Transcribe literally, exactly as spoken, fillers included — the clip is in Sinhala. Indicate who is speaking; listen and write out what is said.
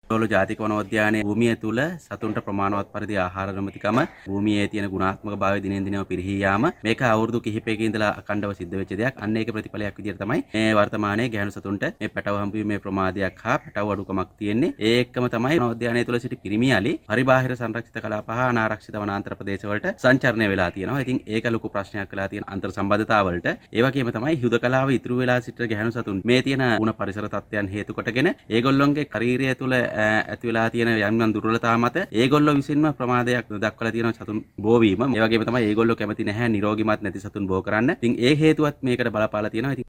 Speaker 1: රෝල ජාතික වනෝද්‍යානයේ භූමිය තුල සතුන්ට ප්‍රමාණවත් පරිදි ආහාර නොමැතිකම භූමියේ තියෙන ගුණාත්මක භාවය දිනෙන් දිනම පිරිහී යාම මේක අවුරුදු කිහිපයක ඉඳලා අඛණ්ඩව සිද්ධ වෙච්ච දෙයක්. අන්න ඒක ප්‍රතිඵලයක් විදිහට තමයි මේ වර්තමානයේ ගැහණු සතුන්ට මේ පැටව හම්බවීමේ ප්‍රමාදයක් හා පැටව අඩුකමක් තියෙන්නේ. ඒ එක්කම තමයි වනෝද්‍යානය තුල සිටි පිරිමි අලි පරිබාහිර සංරක්ෂිත කලාප හා අනාරක්ෂිත වනාන්තර ප්‍රදේශවලට සංචරණය වෙලා තියෙනවා. ඉතින් ඒක ලොකු ප්‍රශ්නයක් වෙලා තියෙන අන්තර් සම්බන්ධතාවලට. ඒ වගේම තමයි හුදකලාව ඉතුරු වෙලා සිටින ගැහණු සතුන් මේ තියෙන වුණ පරිසර තත්ත්වයන් හේතු කොටගෙන ඒගොල්ලොන්ගේ ශරීරය තුල ඇති වෙලා තියෙන යම් යම් දුර්වලතා මත ඒගොල්ලෝ විසින්ම ප්‍රමාදයක් දක්වලා තියෙන සතුන් බෝවීම. ඒ වගේම තමයි ඒගොල්ලෝ කැමති නැහැ නිරෝගිමත් නැති සතුන් බෝ කරන්න. ඉතින් ඒ හේතුවත් මේකට බලපාලා තියෙනවා.